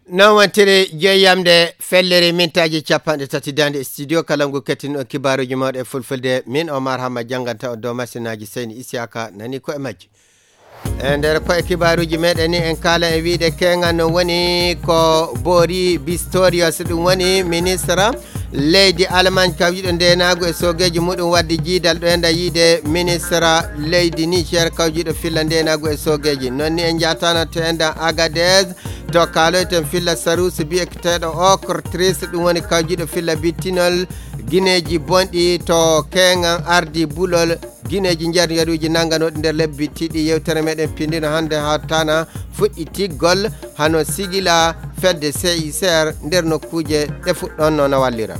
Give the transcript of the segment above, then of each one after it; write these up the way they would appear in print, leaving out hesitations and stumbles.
non wantire jeeyamde fellere mintaji capanɗe tati dande studio kalangu kettino kibaruji mawɗe fulfulde min Omar Hamma janganta o dow masinaji Seyni Isiaka nani ko e majji e nder ko e kibaruji meɗen ni en kala e wiide kenga no woni ko Bory Pistorius ɗum woni ministre leydi Allemagne kawjiɗo ndenago e sogeji muɗum wadde jiidal ɗo enda yiide ministre leydi Niger kawjiɗo filla ndenago e sogeji nonni en jatana to enda Agadez to kaloyten filla Sarousi biyeteɗo ocretrice ɗum woni kawjiɗo filla bittinol guineji bonɗi to kengan ardi bulol guineji jaryaruji nanganoɗi nder lebbi tiɗi yewtere meɗen pindino hande ha tana fuɗɗi tiggol hano sigila fedde CICR nder nokkuje ɗe fuɗɗon no wallira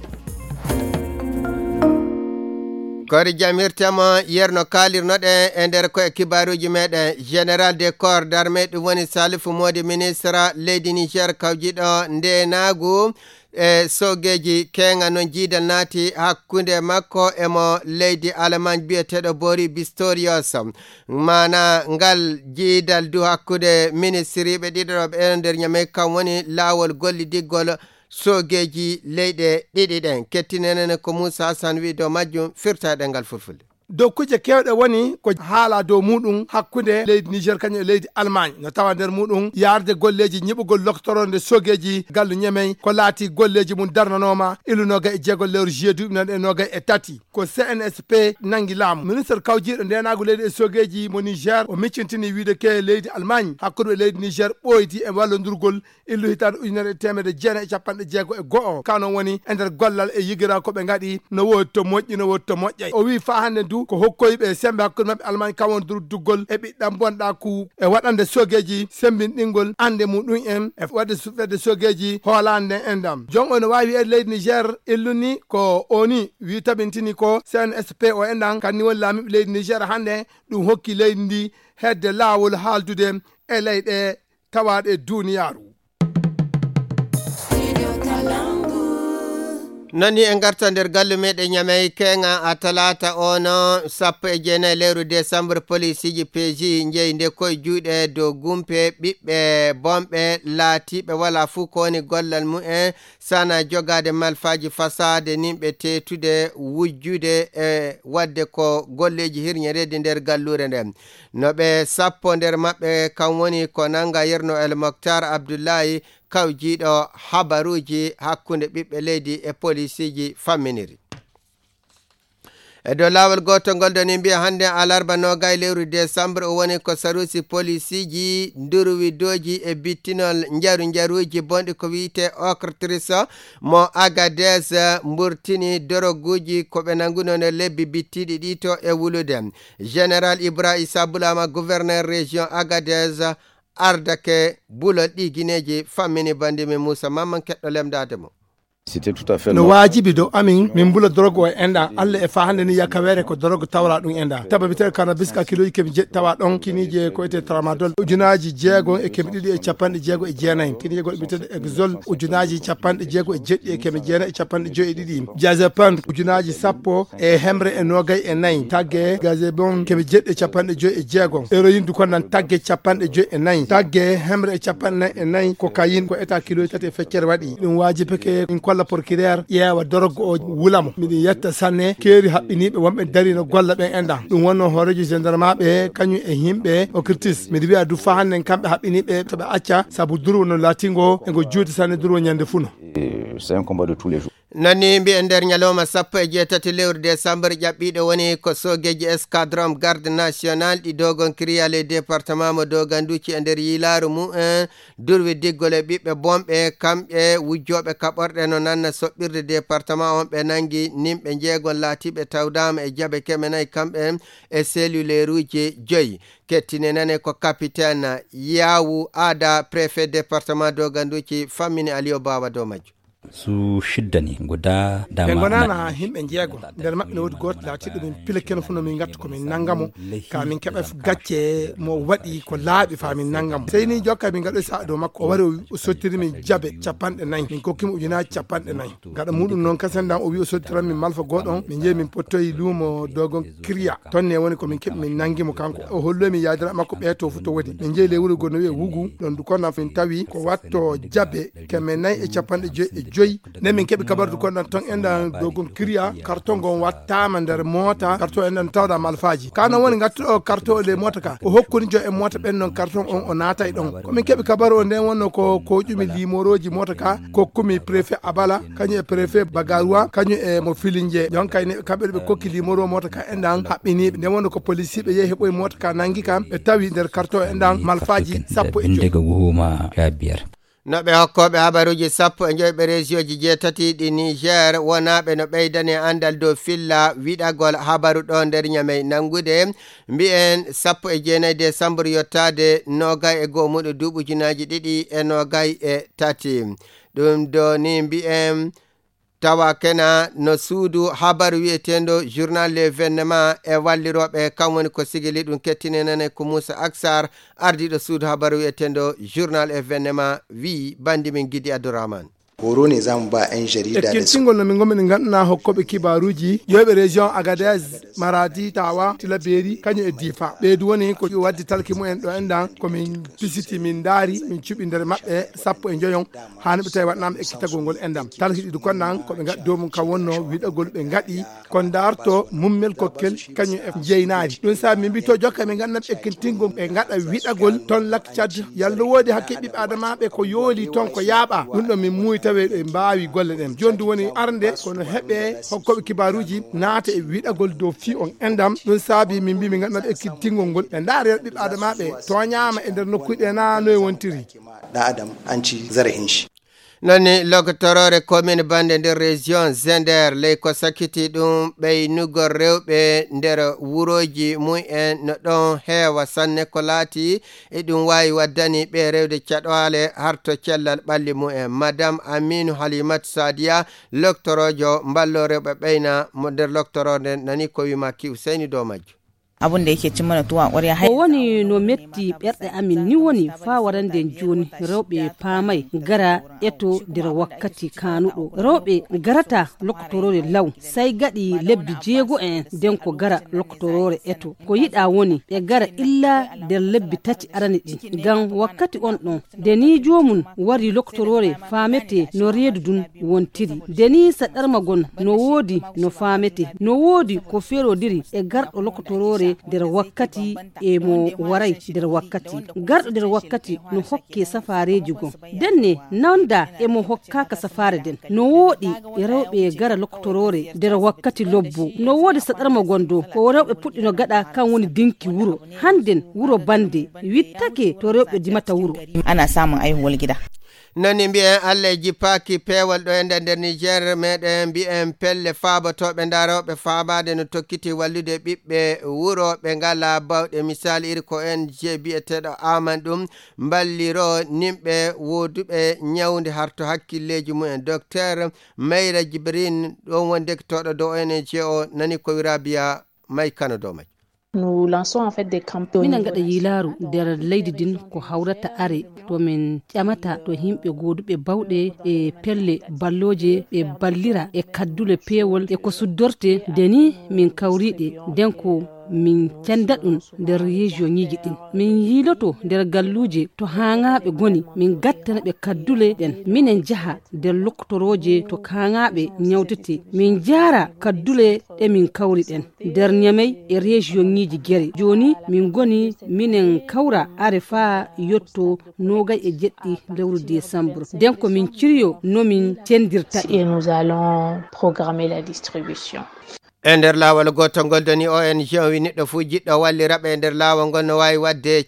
kori jamirtama yerno kalirnoɗe e nder koye kibaruji meɗen général des corps d'armée ɗum woni Salifou Mody ministre leydi Niger kawjiɗo ndenagu e sogeji kenga non jiidal naati hakkunde makko emo leydi Allemagne biyeteɗo Bory Pistorius mana ngal jiidal du hakkude ministre ɓe ɗiɗoɓe e nder ñamey kam woni laawol gollidiggol sogeji leyɗe ɗiɗi ɗen kettinenen ko Moussa Hassan wi dow majjum firtaɗe ngal fulfulde dow kuje kewɗe woni ko haala dow muɗum hakkude leydi Niger kañum e leydi Allemagne no tawa nder muɗum yarde golleji ñiɓugol loctoronde sogeji gallu ñemey ko laati golleji mum darnanoma ilunoga e jeegol lewru juillet duuɓi nan e noga e tati ko CNSP nangi laamu ministre kawjiɗo ndenago leydi e sogeji mo Niger o miccintini wiide ke leydi Allemagne hakkude e leydi Niger ɓoyti e wallodurgol illu hitande ujunere temedde jeenayi e capanɗe jeego e go'o kanon woni e nder gollal e yigira koɓe gaɗi no wodi to moƴƴi no wodi to moƴƴay o wi fa hande ko hokkoyɓe sembe hakkude mabɓe Allemagne kawon duggol e ɓiɗɗam bonɗa ku e waɗande sogeji sembinɗingol ande muɗum en e wadde fedde sogeji hoolande endam jon o no wawi e leydi Niger illuni ko oni wi tabintini ko CNSP o endan kanni woni laamiɓe leydi Niger hande ɗum hokki leydi ndi hedde laawol haaldude e leyɗe tawaɗe duniyaru noni en garta nder gallu meɗen ñamey kenga a talata ono 19 lewru décembre police ji PJ jeeyi nde koye juuɗe dow gumpe ɓiɓɓe bomɓe laatiɓe wala fuu ko woni gollal mumen sana jogade malfaji fasade nimɓe tetude wujjude e wadde ko golleji hirñerede nder gallure nden noɓe sappo nder maɓɓe kam woni ko nanga yerno El Mokhtar Abdoullahi kawjiɗo habaruji hakkunde ɓiɓɓe leydi e polisiji famminiri e dow laawol goto ngol doni mbiya hande alarba nogay lewru décembre o woni ko Sarousi polisiji durwi doji e bittinol jaruji bonɗi ko wiyete ocretrice mo Agadez mburtini doroguji koɓe nanguno ne lebbi bittiɗi ɗi to e wulude général Ibra Issa Boulama gouverneur région Agadez ardake bulol ɗi guineji fammini bandimi Moussa Mamman keɗɗo lemdade mo C'était tout à fait no wajibi do amin min bula drogue o enda Allah e fa hande ni yakawere ko drogue tawra ɗum enda taba bitel cannabis ka kiloji kemi je tawa ɗon kinije ko ete tramadol ujunaji jeego e kemi ɗiɗi e capanɗe jeego e jeenayi kinije goɗɗo bitede exol ujunaji capanɗe jeego e jeɗɗi e kemi jeenayi e capanɗe joyi e ɗiɗi diazepam ujunaji sappo e hemre e nogay e nayyi tagge gazebon kemi jeɗɗi e capanɗe joyi e jeego héroïne du konnan tagge capanɗe joyi e nayyi tagge hemre e capanɗe nayyi e nayyi cocaïne ko eta kiloji tati e feccere waɗi ɗum wajibi ke la procureur yewa dorogo o wulamo miɗi yetta sanne keeri haɓɓiniɓe wonɓe darino golla ɓen enda ɗum wonno horeji gendarme ɓe kañum e yimɓe o kirtis miɗi wiya du fa hande kamɓe haɓɓiniɓe toɓe acca saabu durwo no latingo ego juuti sanne durwo ñande funo c'est un combat de tous les jours nonni mbi e nder ñalawma 17 lewru décembre ƴaɓɓiɗo woni ko sogeji escadron garde national ɗi dogon kiriyale département mo doganduci e nder yilaru mumen durwi diggol e ɓiɓɓe bomɓe kamɓe wujjoɓe kaɓorɗe no nanna soɓɓirde département on ɓe nangi nimɓe jeegol laatiɓe tawdama e jaaɓe kemenayi kamɓe e cellulaire uji 5 kettine nane ko capitaine Yawu Ada préfet département doganduci fammini Aliou Baba dow majjo su shidda ne guda dama en gonana himɓe jeego nder maɓɓe ne wodi goto laatiɗo min pila ken fu no min gattu komin nanggamo ka min keɓa gacce mo waɗi ko laaɓi fa min nanggamo sey ni jokka min gaɗo sa dow makko o wari o sottiri min jabe 4 min kokkimo ujunaji 4 gaɗa muɗum noon kasendan o wi o sottiran min malfa goɗon min jeeyi min pottoyi luumo dogon kriya tonne woni komin keɓi min nanggimo kanko o holloyi min yadira makko ɓeeto fu to woodi min jeeyi le wuro gono wiye wugu ɗon du konnan fin tawi ko watto jabe 455 ne min keɓi kabardu konɗan ton enɗan dogon kriya carton gon wattama nder mota carton enɗan tawɗa malfaji kanon woni gattuɗo carton o le mota ka o hokkuni jo e mota ɓen non carton on o naata e ɗon komin keɓi kabaru o nden wonno ko ƴumi limoroji mota ka kokkumi préfet abala kañum e préfet bagaroua kañum e mo filinje jonka ne kamɓe ɓe kokki limoro mota ka enɗan haɓɓiniɓe nden wonno ko police ɓe yeehi heɓoye mota ka nangi kam ɓe tawi nder carton enɗan malfaji 15 noɓe hokkoɓe habaruji 15 région ji 7 ɗi Niger wonaɓe no ɓeydani andal dow filla wiɗagol habaru ɗo nder ñamey nangude mbi'en 19 décembre yottade 21 muɗo duuɓujunaji 2023 ɗum do ni mbi'en tawa kena no suudu habaru wi'etendo journal l'événement e walliroɓe kam woni ko sigili ɗum kettinenane ko Moussa Aksar ardiɗo suudu habaru wi'etendo journal événement wi bandi min Gidi Abdourahmane horo ne zamu ba 'yan jarida da su. Tingol min gomi ganna hokkoɓe kibaruji yoɓe région Agadez, Maradi, Tawa, Tilaberi, kanyu e Difa. Ɓeydu woni ko waddi talki mumen ɗo endan komin pisiti min daari min cuɓi nder maɓɓe 15 hani ɓe tawi waɗnama ekkitagol ngol endam. Talki ɗiɗi konnan koɓe gaɗi dow mum kam wonno wiɗagol ɓe gaɗi kon darto mummel kokkel kanyu e jeynari. Ɗum sa min mbito jokka min ganna ekkitingol ɓe gaɗa wiɗagol ton laccad yalla wodi hakke ɓiɓɓe adamaɓe ko yooli ton ko yaaɓa. Ɗum ɗo min muyi tawe ɓe mbawi golle ɗen joni woni arde kono heɓe hokkoɓe kibaruji naata e wiɗagol dow fi on endam ɗum saabi min mbi min ganduɗa ekkittingol ngol ɓe daari ɓiɓɓe adamaɓe toñama e nder nokkuɗe na noye wontiri ɗa adam anci zarahin shi noni logotorore commune bande nder région Zender ley ko sakkiti ɗum ɓeynugol rewɓe nder wuroji mumen no ɗon heewa sanne ko laati e ɗum wawi waddani ɓe rewde caɗwale harto cellal ɓalli mumen madame Aminou Halimatu Sadia loctorojo mballo rewɓe ɓeyna mo nder loctorode nani ko wima ki Useyni dow majjo abun da yake cin mana tuwa ƙwarya ko woni no metti ɓerɗe amin ni woni fa warande joni rewɓe paamay gara eto nder wakkati kanuɗo rewɓe garata lokotorore law sai gaɗi lebbi 6 den ko gara lokotorore eto ko yiɗa woni ɓe gara illa nder lebbi 3 arani ɗi ngam wakkati on ɗon deni jomum wari lokotorore famete no reedu dun wontiri deni saɗarma gon no woodi no famete no woodi ko ferodiri e garɗo lokotorore nder wakkati e mo waray nder wakkati garɗo nder wakkati no hokke safareji gon denne nanda e mo hokkaka safare den no woodi e rewɓe gara loktorore nder wakkati lobbu no woodi saɗarma gondo ko rewɓe puɗɗi no gaɗa kan woni dinki wuro handen wuro bande wittake to rewɓe dimata wuro ana samun aihuwar gida noni mbi'en Allah e jippaki peewal ɗo ende nder Niger meɗen mbi'en pelle faabotoɓe daroɓe faabade no tokkiti wallude ɓiɓɓe wuro ɓe ngala bawɗe misali iri ko ONG bi'eteɗo aman ɗum balliro nimɓe woduɓe ñawde harto hakkilleji mumen docteur Mayra Djibrin ɗon woni dektoɗo dow ONG o nani ko wira biya may kano dow may nous lançons en fait des campagnes mina ngada yilaru nder leydi din ko hawrata are to min ƴamata to himɓe goduɓe bawɗe e pelle balloje ɓe ballira e kaddule peewol e ko suddorte deni min kawriɗe nden ko min cenda ɗum nder région ñiji ɗin min yiloto nder galluje to haŋaɓe goni min gattana ɓe kaddule ɗen minen jaha nder loktoroje to kaŋaɓe ñawtete min jara kaddule ɗe min kawri ɗen nder ñamey e région ñiji guere joni min goni minen kawra are fa yotto 27 lewru décembre nden ko min ciryo nomin cendirta et nous allons programmer la distribution e nder laawol gotol ngol doni ONG wi neɗɗo fuu jiɗɗo walliraɓe e nder laawol ngol no wawi wadde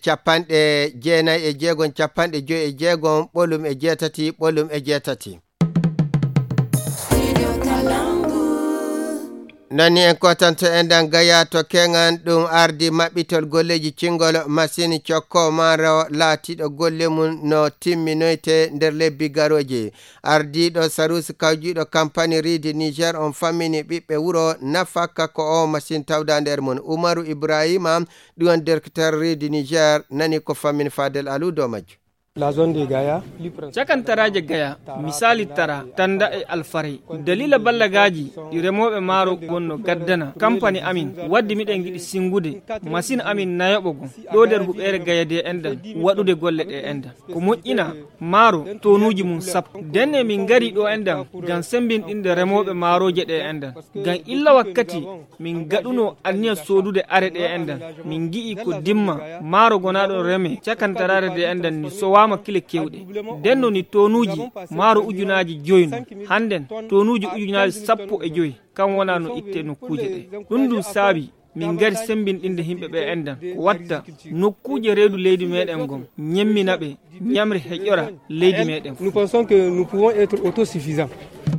96 56 ɓolum e 8 ɓolum e 8 nani en kotanto endan gaya to kengan ɗum ardi maɓɓitol golleji cingol machine cokko maro laatiɗo golle mum no timminoyte nder lebbi garoji ardiɗo sarus kawjiɗo campagne riidi niger on fammini ɓiɓɓe wuro nafaka ko o machine tawda nder mum Umaru Ibrahima ɗum on directeur riidi niger nani ko fammini Fadel Alou do majjo. La zone de Gaya. Cakan taraje Gaya, misali tara, tanda e alfari. Dalila ballagaji, di remoɓe maro gonno gaddana. Company amin, waddi miɗen giɗi singude. Machine amin nayoɓogo. Ɗo nder huɓere Gaya de endan, waɗude golle ɗe endan. Ko moƴƴina, maro, tonuji mum sappo. Denne min gari ɗo endan, gan sembinɗinde remoɓe maroje ɗe endan. Gan illa wakkati, min gaɗuno anniya sodude are ɗe endan. Min gi'i ko dimma, maro gonaɗo reme, cakan tarare de endan ni so wama kile kewɗe denno ni tonuji maaro ujunaji joyno handen tonuji ujunaji sappo e joyi kam wona no itte nokkuje ɗe ɗum du saabi min gari sembinɗinde himɓe ɓe endan ko watta nokkuje reedu leydi meɗen gon ñemmina ɓe ñamre heƴƴora leydi meɗen. Nous pensons que nous pouvons être autosuffisants.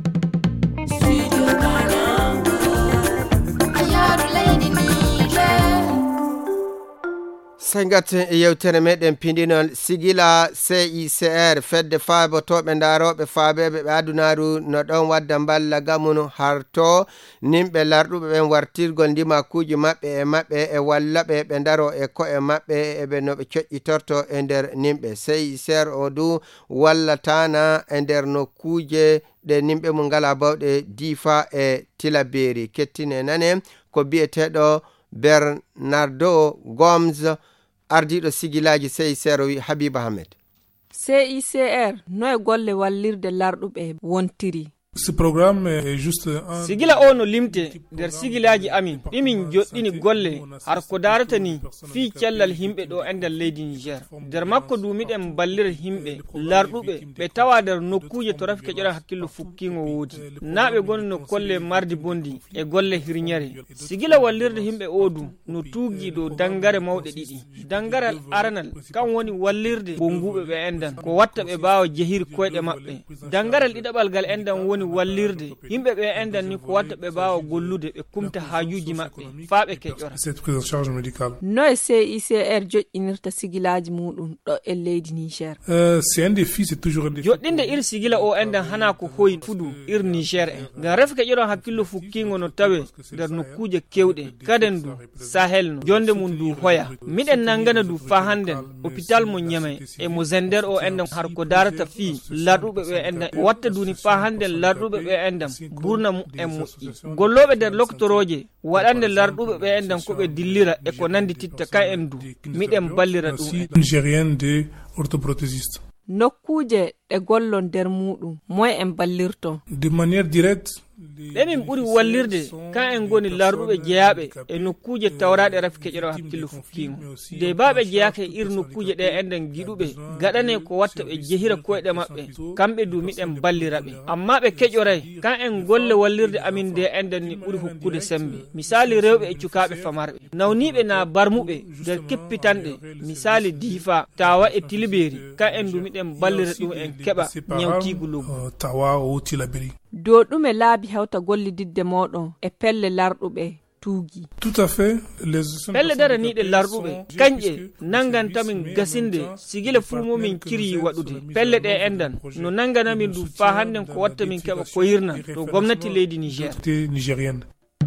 Sangaten e yewtere meɗen pindinol sigila CICR fedde faabotoɓe daroɓe faabeɓe ɓe adunaru no ɗon wadda balla gamunu harto nimɓe larɗuɓe ɓen wartirgol ndimakuji maɓɓe e maɓɓe e wallaɓe ɓe daro e ko'e maɓɓe eɓe no ɓe coƴƴitorto e nder nimɓe CICR o du wallatana e nder nokkuje ɗe nimɓe mum ngala bawɗe Difa e Tilaberi kettine nane ko biyeteɗo Bernardo Gomes ardiɗo sigilaji CICR wi Habiba Ahmed. CICR noye golle wallirde larɗuɓe wontiri. Ce programme est juste un sigila o no limte nder sigilaji amin ɗimin joɗɗini golle har ko darata ni fi cellal himɓe ɗo e nder leydi Niger nder makko dumiɗen ballira himɓe larɗuɓe ɓe tawa nder nokkuje to rafi keƴora hakkillo fukkingo woodi naɓe goni no kolle mardi bondi e golle hirñere sigila wallirde himɓe odu no tuugi dow dangare mawɗe ɗiɗi dangaral aranal kam woni wallirde bonguɓe ɓe endan ko watta ɓe bawa jehir koyɗe maɓɓe dangaral ɗiɗaɓal gal endan woni wallirde yimɓe ɓe endan ni ko watta ɓe bawa gollude ɓe kumta hajuji maɓɓe faa ɓe keƴora. No e CICR joƴƴinirta sigilaji muɗum ɗo e leydi Niger. Joɗɗinde ir sigila o endan hana ko hoyi fudu ir Niger en ngam ref keƴoron hakkillo fukkingo no tawe nder nokkuje kewɗe kaden du Sahel no jonde mum du hoya miɗen nangana du fa handen hôpital mo Niamey e mo Zender o endan har ko darata fi larɗuɓe ɓe endan watta duni fa handen larɗuɓe ɓe endam burna mu en moƴƴi golloɓe nder loktoroje waɗande larɗuɓe ɓe endam ko ɓe dillira e ko nandi titta ka en du miɗen ballira ɗum nigérien de orthoprothésiste nokkuje ɗe gollon nder muɗum moye en ballirton de manière directe ɓe min ɓuri wallirde kan en goni larɗuɓe jeyaɓe e nokkuje tawraɗe rafi keƴero hakkillo fukkingo de baɓe jeyaka ir nokkuje ɗe enden giɗuɓe gaɗane ko watta ɓe jehira koyɗe maɓɓe kamɓe du miɗen balliraɓe amma ɓe keƴoray kan en golle wallirde amin de enden ni ɓuri hokkude sembe misali rewɓe e cukaɓe famarɓe nawniɓe na barmuɓe nder keppitanɗe misali Difa Tawa e Tiliberi kan en du miɗen ballira ɗum en keɓa ñewtigu luggu Tawa o Tilaberi do ɗume laabi hewta gollididde moɗon e pelle larɗuɓe tuugi. Tout à fait. Pelle daraniɗe larɗuɓe kanƴe nangantamin gasinde sigila fuu momin kiri waɗude pelle ɗe endan no nanganamin du fa hannen ko watta min keɓa koyirna to gomnati leydi Niger. Nigérienne.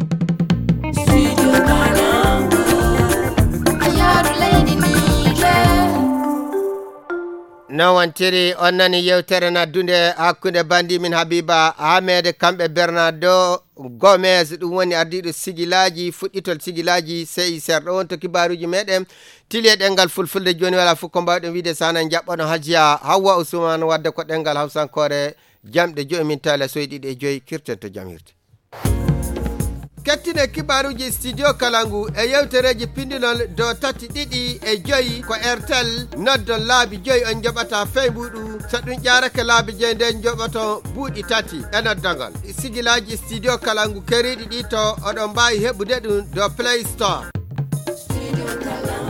no wantiri on nani yewtere naddude hakkude bandi min Habiba Ahmed kamɓe Bernardo Gomes ɗum woni ardiɗo sigilaji fuɗɗitol sigilaji CICR ɗo wonto kibaruji meɗen tili e ɗengal fulfulde joni wala fof ko mbawɗen wiide sana jaɓɓano Hajiya Hawwa Ousmane wadde ko ɗengal hawsankore jamɗe 5 min tala soyɗiɗi e 5 kirten to jam hirte kettine kibaruji studio Kalangu e yewtereji pindinol do tati ɗiɗi e 5 ko Airtel noddon laabi 5 on joɓata feymuɗu so ɗum ƴarake laabi 5 nden joɓoto buuɗi tati e noddogol sigilaji studio Kalangu keriɗi ɗi to oɗon mbawi heɓude ɗum do Play Store.